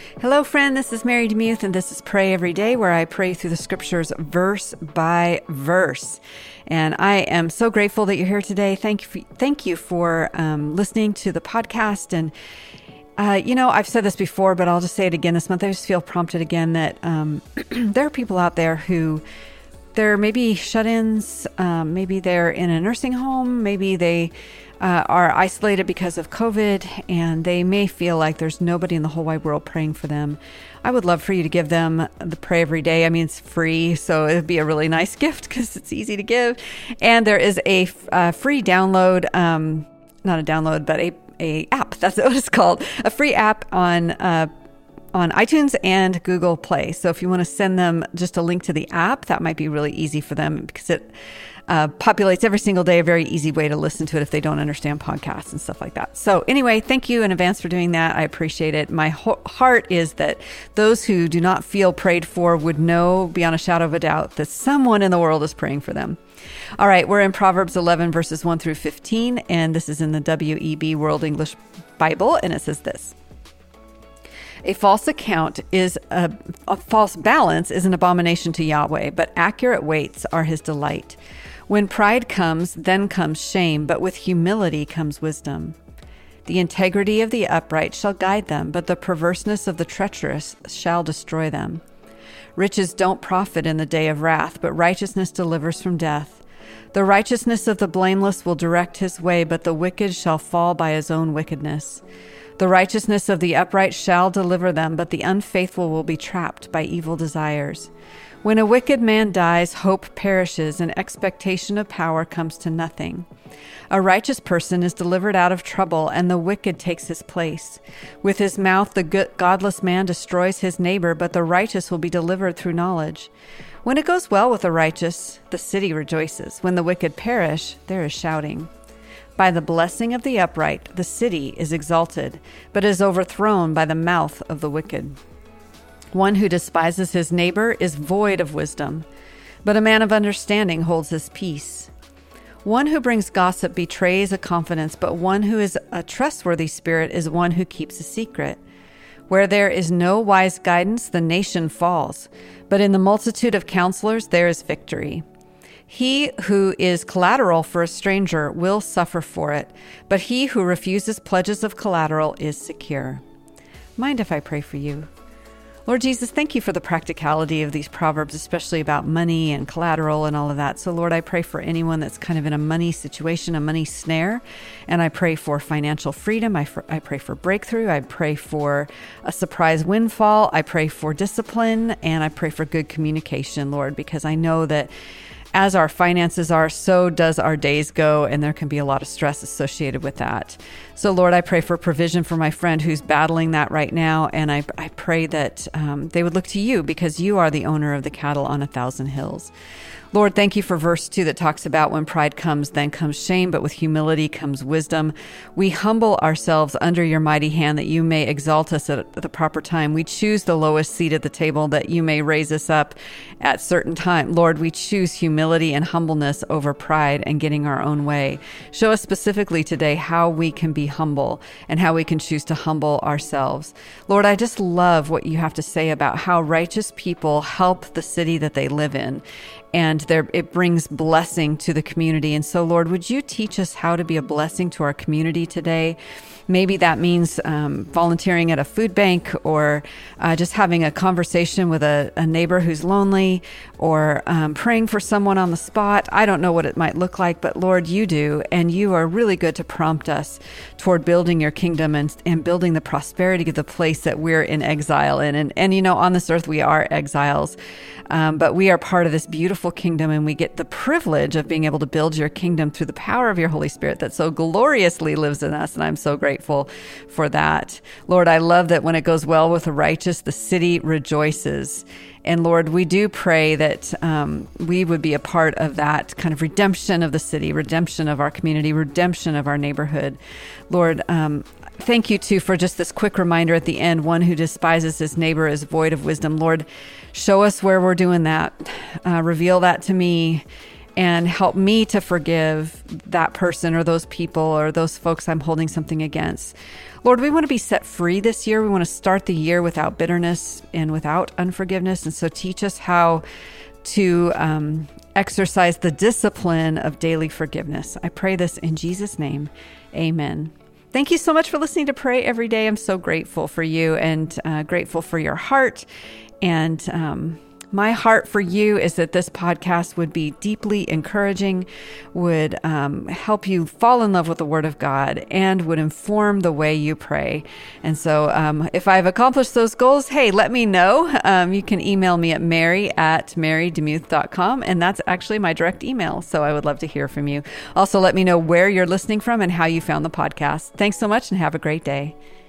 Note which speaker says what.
Speaker 1: Hello, friend. This is Mary DeMuth, and this is Pray Every Day, where I pray through the scriptures verse by verse. And I am so grateful that you're here today. Thank you for listening to the podcast. And I've said this before, but I'll just say it again this month. I just feel prompted again that there are people out there who they're maybe shut-ins, maybe they're in a nursing home, maybe they are isolated because of COVID, and they may feel like there's nobody in the whole wide world praying for them. I would love for you to give them the Pray Every Day. I mean, it's free, so it would be a really nice gift because it's easy to give. And there is a free download, not a download, but a app. That's what it's called. A free app on iTunes and Google Play. So if you want to send them just a link to the app, that might be really easy for them because it populates every single day, a very easy way to listen to it if they don't understand podcasts and stuff like that. So anyway, thank you in advance for doing that. I appreciate it. My heart is that those who do not feel prayed for would know beyond a shadow of a doubt that someone in the world is praying for them. All right, we're in Proverbs 11, verses 1 through 15, and this is in the WEB World English Bible, and it says this. A false account is a false balance is an abomination to Yahweh, but accurate weights are his delight. When pride comes, then comes shame, but with humility comes wisdom. The integrity of the upright shall guide them, but the perverseness of the treacherous shall destroy them. Riches don't profit in the day of wrath, but righteousness delivers from death. The righteousness of the blameless will direct his way, but the wicked shall fall by his own wickedness. The righteousness of the upright shall deliver them, but the unfaithful will be trapped by evil desires. When a wicked man dies, hope perishes, and expectation of power comes to nothing. A righteous person is delivered out of trouble, and the wicked takes his place. With his mouth, the godless man destroys his neighbor, but the righteous will be delivered through knowledge. When it goes well with the righteous, the city rejoices. When the wicked perish, there is shouting. By the blessing of the upright, the city is exalted, but is overthrown by the mouth of the wicked. One who despises his neighbor is void of wisdom, but a man of understanding holds his peace. One who brings gossip betrays a confidence, but one who is a trustworthy spirit is one who keeps a secret. Where there is no wise guidance, the nation falls, but in the multitude of counselors there is victory. He who is collateral for a stranger will suffer for it, but he who refuses pledges of collateral is secure. Mind if I pray for you? Lord Jesus, thank you for the practicality of these proverbs, especially about money and collateral and all of that. So Lord, I pray for anyone that's kind of in a money situation, a money snare, and I pray for financial freedom. I pray for breakthrough. I pray for a surprise windfall. I pray for discipline, and I pray for good communication, Lord, because I know that as our finances are, so does our days go, and there can be a lot of stress associated with that. So, Lord, I pray for provision for my friend who's battling that right now, and I pray that they would look to you because you are the owner of the cattle on 1,000 hills. Lord, thank you for verse 2 that talks about when pride comes, then comes shame, but with humility comes wisdom. We humble ourselves under your mighty hand that you may exalt us at the proper time. We choose the lowest seat at the table that you may raise us up at certain time. Lord, we choose humility and humbleness over pride and getting our own way. Show us specifically today how we can be humble and how we can choose to humble ourselves. Lord, I just love what you have to say about how righteous people help the city that they live in. And it brings blessing to the community. And so, Lord, would you teach us how to be a blessing to our community today? Maybe that means volunteering at a food bank, or just having a conversation with a neighbor who's lonely, or praying for someone on the spot. I don't know what it might look like, but Lord, you do. And you are really good to prompt us toward building your kingdom and building the prosperity of the place that we're in exile in. And you know, on this earth, we are exiles. But we are part of this beautiful kingdom, and we get the privilege of being able to build your kingdom through the power of your Holy Spirit that so gloriously lives in us. And I'm so grateful for that. Lord, I love that when it goes well with the righteous, the city rejoices. And Lord, we do pray that we would be a part of that kind of redemption of the city, redemption of our community, redemption of our neighborhood. Lord, thank you, too, for just this quick reminder at the end. One who despises his neighbor is void of wisdom. Lord, show us where we're doing that. Reveal that to me and help me to forgive that person or those people or those folks I'm holding something against. Lord, we want to be set free this year. We want to start the year without bitterness and without unforgiveness. And so teach us how to exercise the discipline of daily forgiveness. I pray this in Jesus' name. Amen. Thank you so much for listening to Pray Every Day. I'm so grateful for you and grateful for your heart. And my heart for you is that this podcast would be deeply encouraging, would help you fall in love with the Word of God, and would inform the way you pray. And so if I've accomplished those goals, hey, let me know. You can email me at mary@marydemuth.com, and that's actually my direct email. So I would love to hear from you. Also, let me know where you're listening from and how you found the podcast. Thanks so much and have a great day.